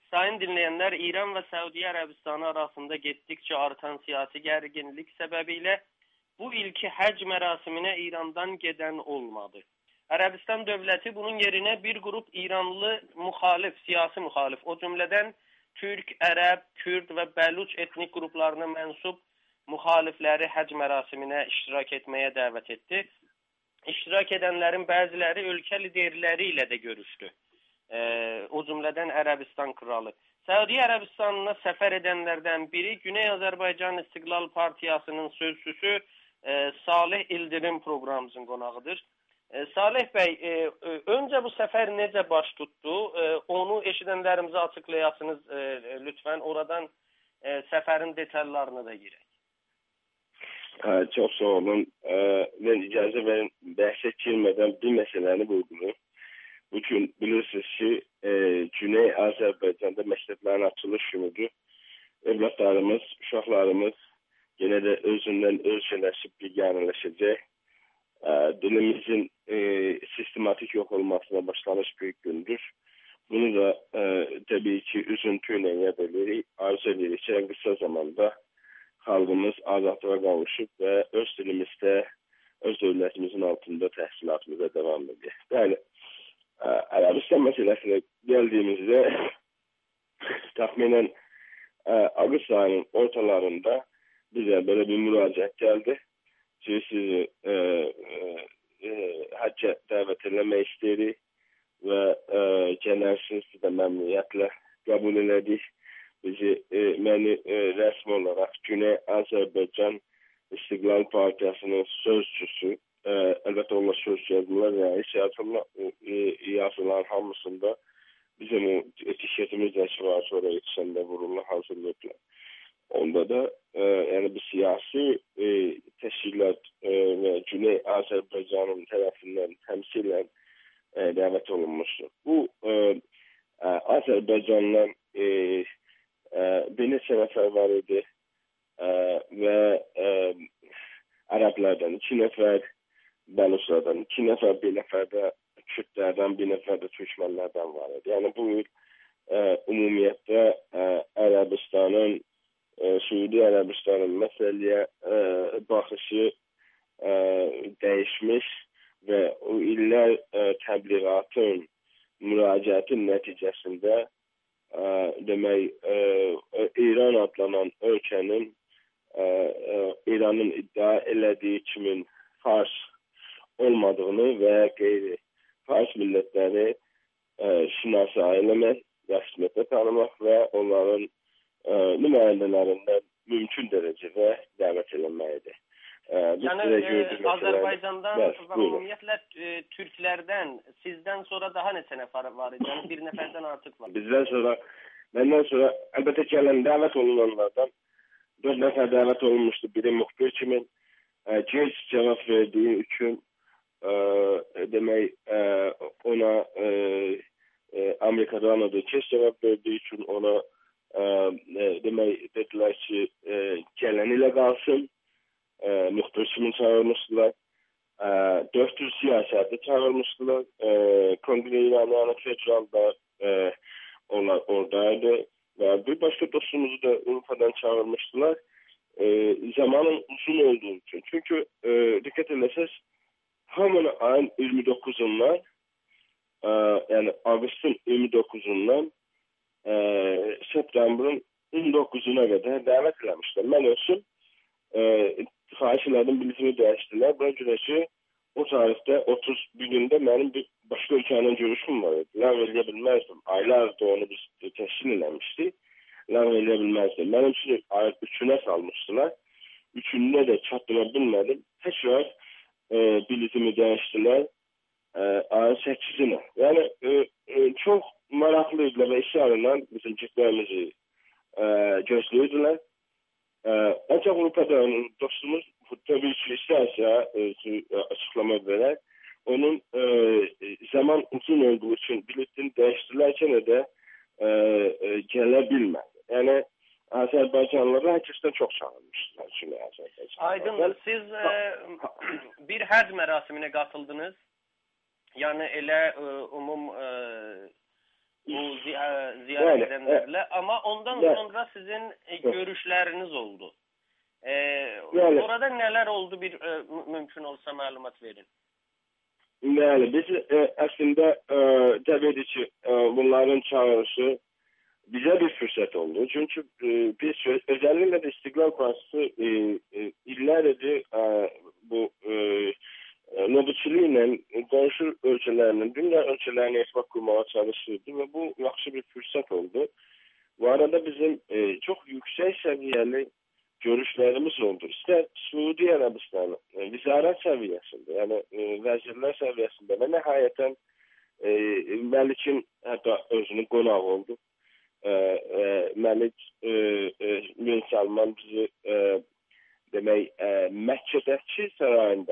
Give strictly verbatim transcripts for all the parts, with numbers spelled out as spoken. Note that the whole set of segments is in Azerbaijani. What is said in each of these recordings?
Sayın dinleyenler, İran ve Suudi Arabistanı arasında gittikçe artan siyasi gerginlik sebebiyle bu ilki hac merasimine İran'dan giden olmadı. Arabistan devleti bunun yerine bir grup İranlı muhalif, siyasi muhalif, o cümleden Türk, Ərəb, Kürt ve Bəluç etnik gruplarına mensup muhalifleri hac merasimine iştirak etmeye davet etti. İştirak edenlerin bəziləri ülke liderleriyle de görüştü. Ee, o cümleden Arabistan kralı. Suudi Arabistan'ına sefer edenlerden biri Güney Azərbaycan İstiqlal Partiyasının sözcüsü e, Salih İldirim programımızın qonağıdır. E, Salih Bey, e, e, önce bu sefer necə baş tuttu? E, onu eşidənlərimizə açıklayasınız e, lütfen. Oradan e, seferin detaylarını da girək. Ha, çok sağ olun. Ee, ben icazə verin, bəhsə girmədən bir məsələni vurğulayım. Bugün bilirsiniz ki, e, Güney Azərbaycanda məktəblərin açılış günüdür. Evlatlarımız, uşaqlarımız yenə də özündən ölçələşib biganələşəcək. E, dilimizin e, sistematik yok olmasına başlanmış bir gündür. Bunu da e, tabii ki üzüntüyle yad edirik. Arzu edirik ki, en kısa zamanda xalqımız azadlığa qavuşub və öz dilimizdə, öz dövlətimizin altında təhsilatımıza devam edir. Yəni, Ərəbistan məsələsinə gəldiyimizdə təxminən Ağustos ayının ortalarında bizə belə bir müraciət gəldi ki, sizi e, e, həccə dəvət eləmək istəyirik və e, gələrsiniz, siz də məmnuniyyətlə qəbul elədik. Bizi e, məni e, rəsmi olaraq Güney Azərbaycan İstiqlal Partiyasının sözcüsü, e, əlbəttə onlar sözcü yazılar, yəni yazılar, e, yazılan hamısında bizim o etiketimiz də var, sonra yetişəndə vururlar, hazırlayıblar. Onda da e, yəni bu siyasi e, təşkilat e, və Güney Azərbaycanın tərəfindən təmsilən e, dəvət olunmuşdur. Bu e, e, Azərbaycandan e, Ee, bir neçə nəfər var idi ee, və e, Ərəblərdən iki nəfər, Bəluçlardan iki nəfər, bir nəfər də Kürdlərdən, bir nəfər də Türkmənlərdən var idi. Yəni bu il e, ümumiyyətlə e, Ərəbistanın, e, Suudi Ərəbistanın məsələyə e, baxışı e, dəyişmiş və o illər e, təbliğatın, müraciətin nəticəsində E, demək e, İran adlanan ölkənin e, e, İranın iddia elədiyi kimin Fars olmadığını və qeyri Fars millətləri e, şinasa eləmək, rəsmiyyətlə tanımaq və onların e, nümayəndələrindən mümkün dərəcədə dəvət eləməkdir. Yani e, Azerbaycan'dan ve ümumiyyətlə e, Türklerden sizden sonra daha neçə nəfər var idi? Yani bir nəfərdən artıq var. Bizden sonra, benden sonra əlbəttə gələn dəvət olunanlardan dörd nəfər dəvət olunmuşdu. Biri muxbir kimin e, gec cavab verdiği üçün e, demək e, ona e, e, Amerikadan da gec cavab verdiği üçün ona e, e, demək dedilər ki e, gələn ilə qalsın. E, muhbir kimin çağırmıştılar. E, dört yüz siyaseti çağırmıştılar. E, Kongre İranlı Federal'da e, onlar oradaydı. Ve bir başka dostumuzu da Urfa'dan çağırmıştılar. E, zamanın uzun olduğu için. Çünkü e, dikkat ederseniz hemen ayın iyirmi dokuzundan e, yani Ağustos'un iyirmi dokuzundan e, September'ın on dokuzuna kadar davet eləmişler. Ben olsun e, xahiş elədim, bilgisini dəyişdilər. Buna görə ki, o tarixdə otuz bir gündə mənim bir başqa ölkənin görüşüm var idi. Ləğv eləyə bilməzdim. Aylardır onu biz təşkil eləmişdik. Ləğv eləyə bilməzdim. Mənim üçün ayın üçünə salmışdılar. Üçünə də çatdıra bilmədim. Təkrar e, bilgisini dəyişdilər. E, ayın səkizinə. Yəni, e, e, çox maraqlıydılar və işarla bizim kitlərimizi e, gözləyirdilər. Ancaq Avrupa'da dostumuz tabii ki isterse e, açıklama vererek onun e, zaman uzun olduğu için biletini değiştirirken de e, e, gelebilmez. Yani Azerbaycanlıları herkesten çok çağırmışlar. Şimdi Aydın, siz e, bir hac merasimine katıldınız. Yani elə e, umum e, bu ziyaret edenlerle. E, Ama ondan e, sonra sizin e, görüşleriniz oldu. E, yani, orada neler oldu bir e, mümkün olsa malumat verin. Yani biz e, aslında e, tabii ki e, bunların çağrısı bize bir fırsat oldu. Çünkü e, biz özellikle de İstiklal Partisi e, e, illerdir e, bu e, nöbetçiliğiyle komşu ölçülerinin, dünya ölçülerine etmek kurmaya çalışırdı ve bu yaxşı bir fırsat oldu. Bu arada bizim e, çok yüksek seviyeli görüşlerimiz oldu. İster Suudi Arabistan e, vizaret seviyesinde, yani e, vezirler seviyesinde ve nihayeten e, Melik'in hatta özünün konağı oldu. E, e, Melik e, e, Bin Salman bizi e, demek e, Mekke'deki sarayında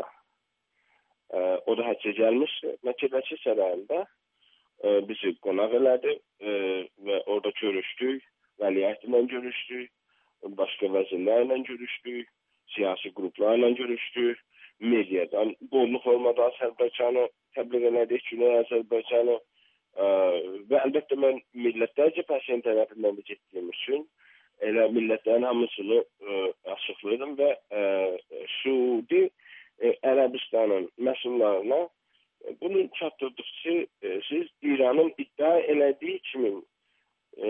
e, o da hacca gelmişti. Mekke'deki sarayında e, bizi konak elədi e, ve orada görüştük. Veliahtla görüştük. Başka vəzirlərlə görüşdük, siyasi qruplarla görüşdük, mediadan bolluk olmadı Azərbaycanı təbliğ elədik, Güney Azərbaycanı e, və əlbəttə mən millətlər cəbhəsinin tərəfindən də getdiyim üçün elə millətlərin hamısını e, açıqladım və e, Suudi e, Ərəbistanın məsullarına e, bunu çatdırdıqca e, siz İranın iddia elədiyi kimi e,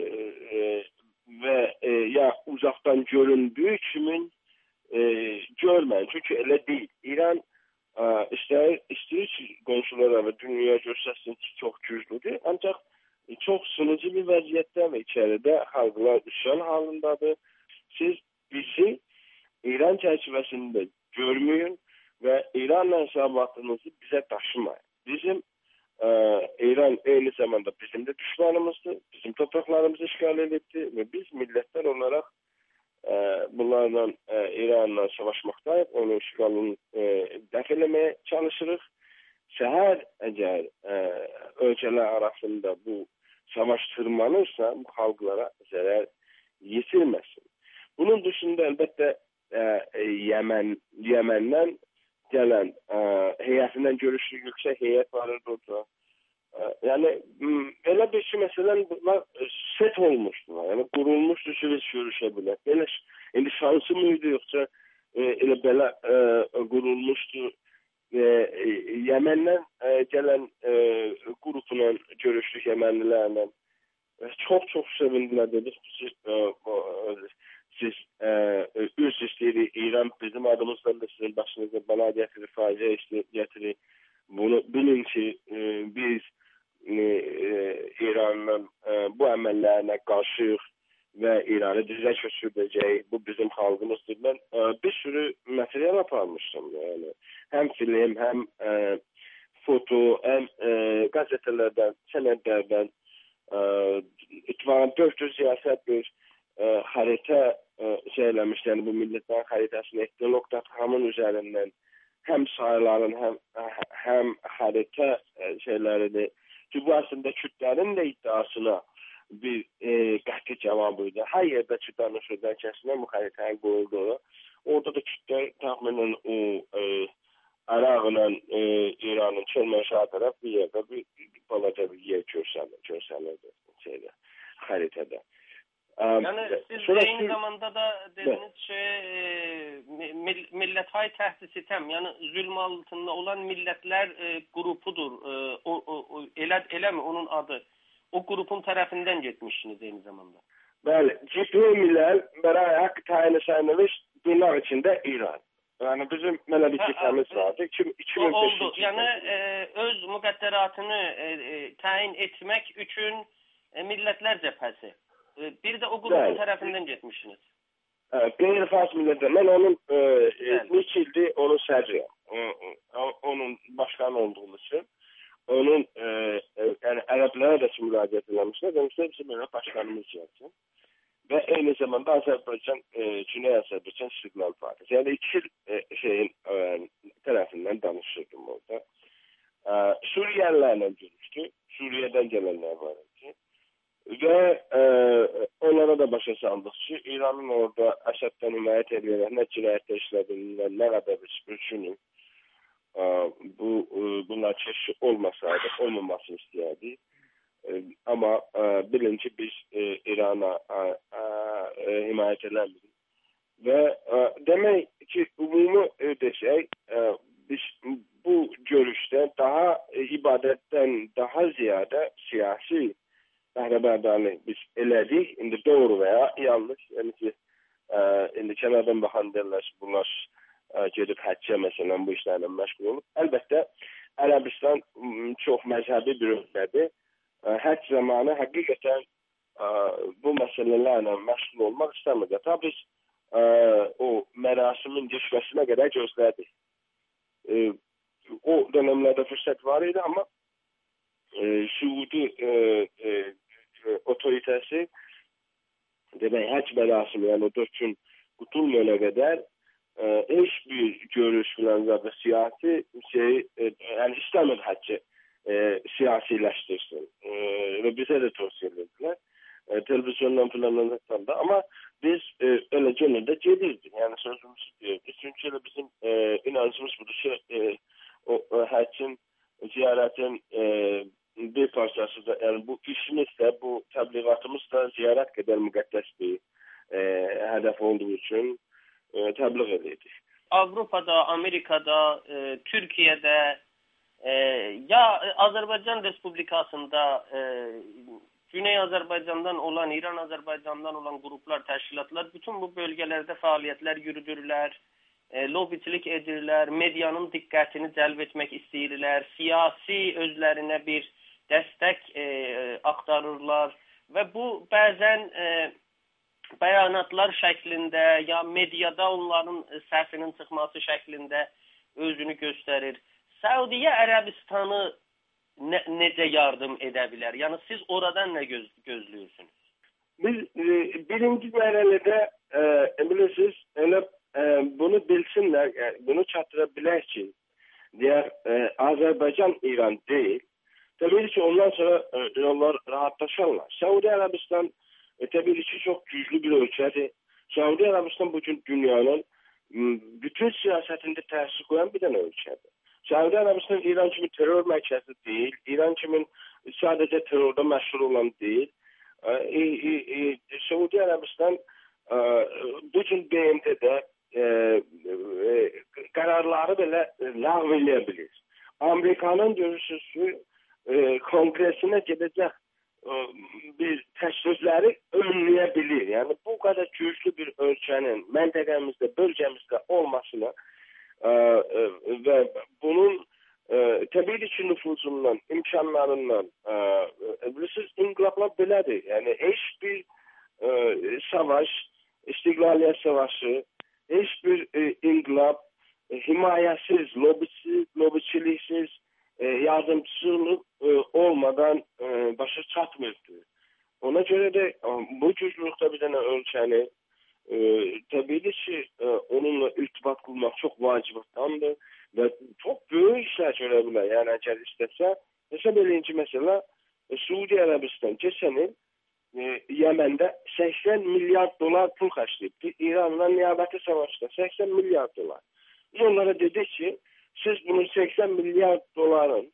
e, ve e, ya uzaktan göründüğü kimin e, görmeyin. Çünkü öyle değil. İran e, ister, ister komşulara ve dünyaya göstersin ki çok güçlüdür. Ancak e, çok sınıcı bir vaziyette ve içeride halklar isyan halindedir. Siz bizi İran çerçevesinde görmeyin ve İran'la hesabatınızı bize taşımayın. Bizim Ee, İran aynı zamanda bizim de düşmanımızdı. Bizim topraklarımızı işgal etti ve biz milletler olarak e, bunlarla e, İran'la savaşmaktayız. Onun işgalini e, def etmeye çalışırız. Seher eğer e, ölçeler arasında bu savaş tırmanırsa bu halklara zarar yetirmesin. Bunun dışında elbette e, Yemen, Yemen'den gelen e, heyetinden görüşlü yüksek heyet var orada. E, yani öyle bir şey mesela bunlar set olmuştu. Yani kurulmuştu süreç görüşebilir. Böyle şimdi şansı mıydı yoksa e, öyle böyle e, kurulmuştu. E, e, Yemen'den e, gelen e, grubuna görüştük Yemenlilerle. E, çok çok sevindiler dedik. Siz, e, siz e, üst istedi İran bizim adımızdan da sizin başınıza bana getirir, facia işte getirir. Bunu bilin ki e, biz e, e, İran'ın e, bu emellerine karşı ve İran'ı düze köçüreceği bu bizim halkımızdır. Ben e, bir sürü materyal yaparmıştım yani. Hem film hem e, foto hem e, gazetelerden, senetlerden e, itibaren dört yüz siyaset bir e, harita e, şeylemiş. Yani bu milletlerin haritasını ekli nokta com'un üzerinden hem sayıların hem hem harita e, şeylerini ki bu aslında Kürtlerin de iddiasına bir e, qəhqi cavabıydı. Her yerde Kürtlerin sözden kesine bu haritaya koyuldu. Orada da Kürtler tahminen o e, Araqla e, İran'ın çölməşə taraf bir yerde bir, bir balaca bir yer görselirdi şeyde, haritada. Um, yani siz aynı Kür... zamanda da dediğiniz şey e, millethay təhdis sitem, yani zulm altında olan milletler e, grupudur. E, o, o, o, elə, elə mi onun adı? O grubun tarafından gitmişsiniz aynı zamanda. Bəli, Cibri Milal bəray haqq tayin edilmiş bunlar içinde İran. Yani bizim böyle bir kitabımız vardı. iki bin beş oldu. Yani e, öz müqəddəratını e, e, tayin etmek için e, milletler cephesi. E, bir de o grubun evet. tarafından gitmişsiniz. Evet, Qeyri-Fars millətlər. Mən onun e, üç ildir onun sədriyəm. Onun başkanı olduğum için. Onun e, e, yani Ərəblərə də müraciət eləmişlər. Demişlər bizim böyle başkanımız gəlsin. Ve aynı zamanda Azerbaycan, e, Güney Azerbaycan İstiklal Partisi. Yani iki e, şeyin e, tarafından danışırdım orada. E, Suriyelilerle görüştü. Suriye'den gelenler var ki. Ve e, onlara da başa saldık ki İran'ın orada Əsad'dan himayət ediyorlar. Ne cinayette işlediğinden ne kadar bir düşünün. E, bu, e, bunlar çeşitli olmasaydı, olmamasını istəyərdik. E, ama e, birinci biz e, İran'a e, e, himayet eləmirik. Ve e, demek ki umumu e, desək, e, biz bu görüşte daha e, ibadetten daha ziyade siyasi bəhrəbərdarlıq biz elədik. İndi doğru veya yanlış. Yəni ki, e, indi kənardan baxan deyirlər ki, bunlar e, gedib həccə məsələn bu işlərlə məşğul olub. Əlbəttə, Ərəbistan çox məzhəbi bir ölkədir. E, həcc zamanı həqiqətən e, bu məsələlərlə məşğul olmaq istəmir. Tabi biz e, o mərasimin geçməsinə qədər gözlədik. E, o dönemlerde fırsat var idi ama e, Suudi e, e, otoritesi demek hac merasimi yani o dört gün tutulmayana kadar e, hiçbir görüş falan da siyasi şey e, yani İslam'ın haccı e, siyasileştirsin e, ve bize de tavsiye edildiler. E, televizyondan falan da ama biz e, öyle gönülde cedirdik. Yani sözümüz diyordu. Çünkü bizim e, inancımız budur. Şey, e, o e, haccın, ziyaretin e, bir parçası da yani bu işimiz de bu tebliğatımız da ziyaret kadar müqəddəs bir e, hedef olduğu için e, tebliğ edildi. Avrupa'da, Amerika'da, e, Türkiye'de e, ya Azerbaycan Respublikası'nda e, Güney Azerbaycan'dan olan, İran Azerbaycan'dan olan gruplar, teşkilatlar bütün bu bölgelerde faaliyetler yürüdürlər, e, lobicilik edirlər, medyanın diqqətini cəlb etmək istəyirlər, siyasi özlərinə bir dəstək e, aktarırlar və bu bəzən e, bəyanatlar şəklində ya mediada onların səhvinin çıxması şəklində özünü göstərir. Səudiyyə Ərəbistanı ne, necə yardım edə bilər? Yəni siz oradan nə göz, gözləyirsiniz? Biz e, birinci mərhələdə e, bilirsiniz, elə e, bunu bilsinlər, yani bunu çatdırabilək ki, diğer e, Azerbaycan İran değil. Tabii ki ondan sonra e, onlar rahatlaşarlar. Suudi Arabistan e, tabii ki çok güçlü bir ölçüdür. Suudi Arabistan bugün dünyanın bütün siyasetinde təsir koyan bir tane ölçüdür. Suudi Arabistan İran kimi terör merkezi değil, İran kimi sadece terörde meşhur olan değil. E, e, e, Suudi Arabistan e, bugün B M T'de e, e, kararları belə ləğv eləyə Amerikanın görüşüsü e, kongresine gedəcək e, bir təşrifləri önləyə Yani bu kadar güçlü bir ölçənin məntəqəmizdə, bölgəmizdə olmasına e, e, və bunun e, təbii ki nüfuzundan, imkanlarından e, e, bilirsiniz, inqilablar belədir. Yani hiçbir e, savaş, istiqlaliyyət savaşı, hiçbir e, inqilab e, himayəsiz, lobisiz, lobiçiliksiz, e, yardımcılık e, olmadan e, başa çatmırdı. Ona göre de e, bu güçlükte bir tane ölçeni e, tabii ki e, onunla irtibat kurmak çok vacibettandır ve çok büyük işler görebilir. Yani eğer istese, mesela birinci mesela e, Suudi Arabistan geçen yıl e, Yemen'de seksen milyar dolar pul kaçtıydı. İran'la niyabeti savaşta seksen milyar dolar. Biz onlara dedik ki siz bunun seksen milyar doların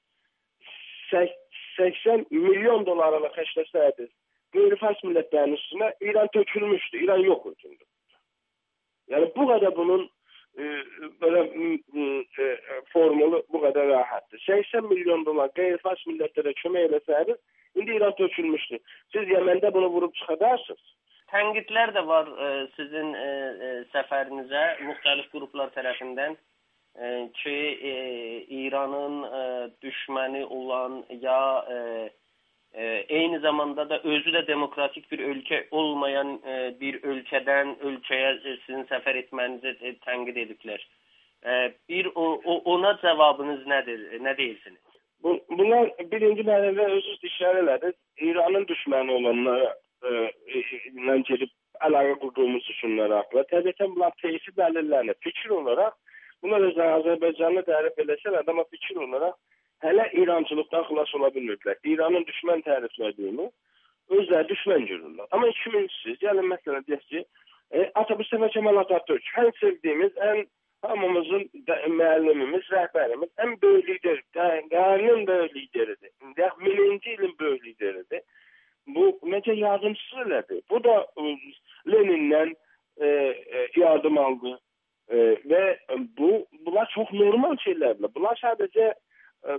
seksen milyon dolarına kaçlasaydınız qeyri-fars millətlərin üstünə İran tökülmüşdü. İran yok hükümdü. Yani bu kadar bunun e, böyle e, formülü bu kadar rahattı. seksen milyon dolar qeyri-fars millətlere kömək eləsəydiniz, indi İran tökülmüşdü. Siz Yemen'de bunu vurup çıxadarsınız. Tənkidlər də var e, sizin e, e, səfərinizə müxtəlif qruplar tərəfindən e, ki, e, İranın e, düşməni olan ya e, e, eyni zamanda da özü də demokratik bir ölkə olmayan e, bir ölkədən ölkəyə e, sizin səfər etmənizi e, tənkid ediblər. E, bir o, o, ona cavabınız nədir? Nə deyirsiniz? Bu, bunlar birinci mərhələdə özünüz işarə elədiniz. İranın düşməni olanlara ilə gelip əlaqə qurduğumuz düşünlər haqqında. Təbiətən bunlar teisi dəlillərlə fikir olarak bunlar özləri Azərbaycanlı tərif eləsələr, amma fikir olarak hələ İrancılıqdan xilas ola bilmirdilər. İranın düşmən təriflədiyini özləri düşmən görürlər. Amma ikincisi, gəlin məsələn deyək ki, e, Atabüstəmə Kemal Atatürk, ən sevdiyimiz, ən hamımızın müəllimimiz, rəhbərimiz ən böyük lider, qarnın böyük lideridir. Birinci ilin böyük lideridir. Bu necə yardımcısı elədi. Bu da Lenindən e, e, yardım aldı. E, ve bu bunlar çok normal şeylerdir. Bunlar sadece e,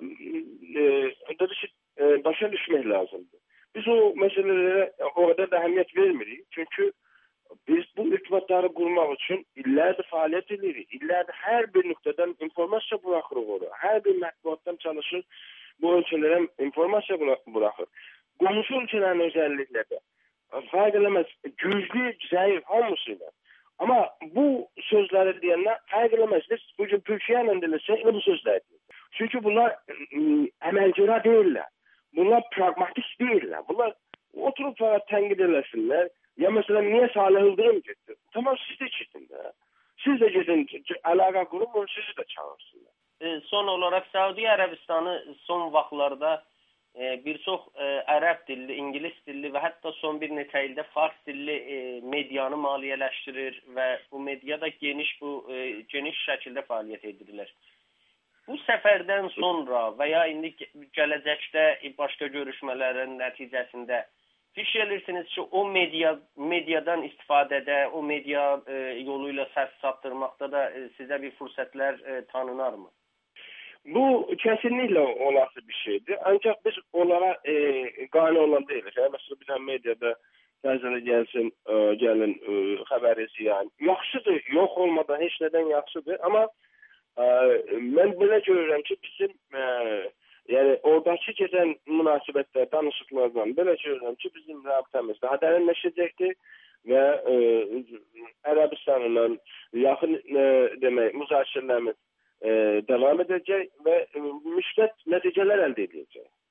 e, e, başa düşmek lazımdı. Biz o meselelere o kadar da ehemmiyet vermirik. Çünkü biz bu irtibatları kurmak için illerdir faaliyet edirik. İllerdir her bir noktadan informasyon bırakırıq oraya. Her bir mətbuattan çalışır. Bu ölçülere informasyon bırakır. Komşu ölçülerin özellikle de fark edemez. Güçlü, zayıf hamısıyla. Ama bu sözleri diyenler fark edemez. Biz bugün Türkiye'nin dilesek bu sözler diyor. Çünkü bunlar emelcira değiller. Bunlar pragmatik değiller. Bunlar oturup fakat tenkit edersinler. Ya mesela niye Salih Yıldırım gitti? Tamam siz de gidin de. Siz de gidin. Alaka kurun sizi de çağırsınlar. E, son olarak Suudi Arabistanı son vaxtlarda e, bir çox e, ərəb dilli, ingilis dilli və hətta son bir neçə ildə fars dilli e, medianı maliyyələşdirir və bu mediada geniş bu e, geniş şəkildə fəaliyyət edirlər. Bu səfərdən sonra və ya indi gələcəkdə başqa görüşmələrin nəticəsində fikirləyirsiniz ki, o media mediadan istifadədə, o media e, yoluyla səs çatdırmaqda da e, sizə bir fürsətlər e, tanınarmı? Bu kesinlikle olası bir şeydi. Ancak biz onlara e, qane olan değiliz. Yani mesela bir tane medyada təzələ gelsin, e, gelin e, xəbərisi yani. Yaxşıdır, yok olmadan hiç neden yaxşıdır. Ama e, ben belə görürəm ki, bizim e, yani oradaki gedən münasibətlər, danışıqlardan belə görürəm ki, bizim rabitəmiz daha dərinləşəcəkdir və e, Ərəbistanla yaxın e, demək, müzakirələrimiz e, devam edəcək və e, müsbət nəticələr əldə edəcək.